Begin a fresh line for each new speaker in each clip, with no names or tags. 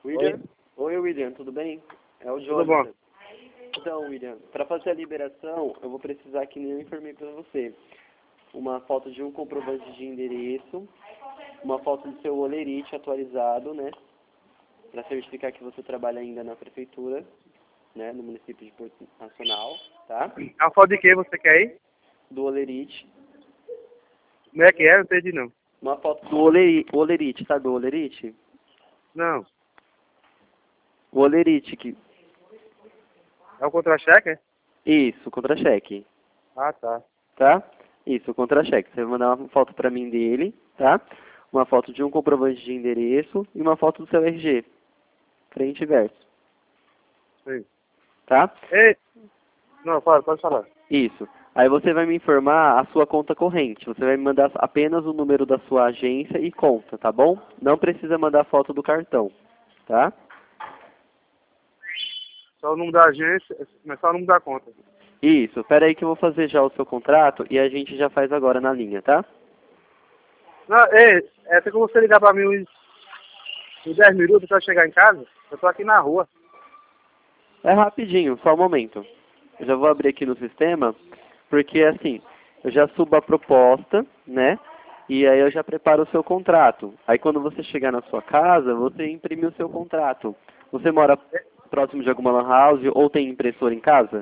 William? Oi, William, tudo bem? É o
Tudo
Jonathan.
bom.
Então, William, para fazer a liberação, eu vou precisar, que nem eu informei para você, uma foto de um comprovante de endereço, uma foto do seu olerite atualizado, né? Para certificar que você trabalha ainda na prefeitura, né? No município de Porto Nacional, tá?
A foto de quem você quer aí?
Do olerite.
Como é que é? Não entendi não.
Uma foto do olerite, sabe o olerite?
Não.
O olerite que...
É o contra-cheque? É?
Isso, contra-cheque.
Ah, tá.
Tá? Isso, o contra-cheque. Você vai mandar uma foto para mim dele, tá? Uma foto de um comprovante de endereço e uma foto do seu RG. Frente e verso.
Sim.
Tá?
Ei. Não, pode falar.
Isso. Aí você vai me informar a sua conta corrente. Você vai me mandar apenas o número da sua agência e conta, tá bom? Não precisa mandar foto do cartão, tá?
Só o número da agência, mas só o número da conta.
Isso. Espera aí que eu vou fazer já o seu contrato e a gente já faz agora na linha, tá?
Não, ei, tem como você ligar pra mim uns 10 minutos pra chegar em casa? Eu tô aqui na rua.
É rapidinho, só um momento. Eu já vou abrir aqui no sistema, porque assim, eu já subo a proposta, né? E aí eu já preparo o seu contrato. Aí quando você chegar na sua casa, você imprime o seu contrato. Você mora próximo de alguma lan house ou tem impressora em casa?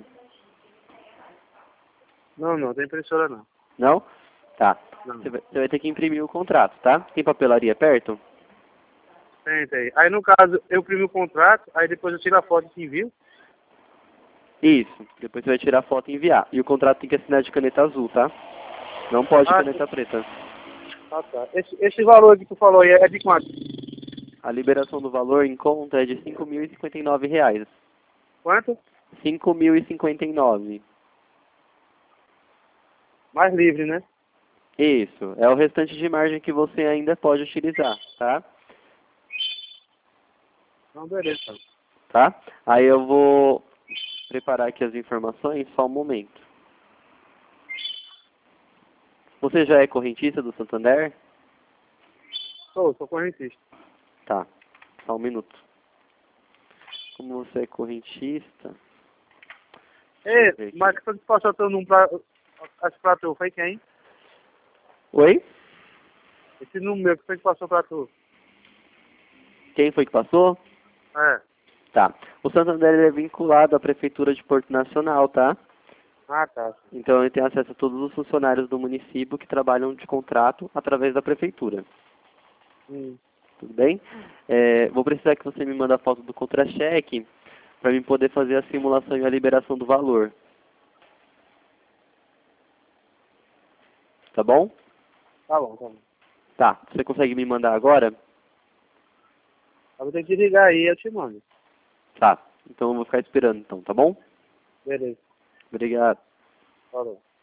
Não tem impressora não.
Não? Tá.
Não.
Você vai ter que imprimir o contrato, tá? Tem papelaria perto?
Tem. Aí no caso, eu imprimo o contrato, aí depois eu tiro a foto e te envio.
Isso. Depois você vai tirar a foto e enviar. E o contrato tem que assinar de caneta azul, tá? Não pode
Ah,
caneta preta.
tá. Esse valor que tu falou aí é de quanto?
A liberação do valor em conta é de R$ 5.059.
Quanto?
R$ 5.059.
Mais livre, né?
Isso. É o restante de margem que você ainda pode utilizar, tá?
Não, beleza.
Tá? Aí eu vou preparar aqui as informações, só um momento. Você já é correntista do Santander?
Sou correntista.
Tá. Só um minuto. Como você é correntista... Deixa eu ver
Ei,
aqui.
mas quando tu passou teu número pra tu, foi quem?
Oi?
Esse número que foi que passou pra tu?
Quem foi que passou?
É.
Tá. O Santander ele é vinculado à Prefeitura de Porto Nacional, tá?
Ah, tá.
Então ele tem acesso a todos os funcionários do município que trabalham de contrato através da Prefeitura. Tudo bem? Vou precisar que você me mande a foto do contra-cheque para mim poder fazer a simulação e a liberação do valor. Tá bom?
Tá bom.
Tá. Você consegue me mandar agora?
Eu vou ter que ligar aí, eu te mando.
Tá. Então eu vou ficar esperando então, tá bom?
Beleza.
Obrigado.
Falou.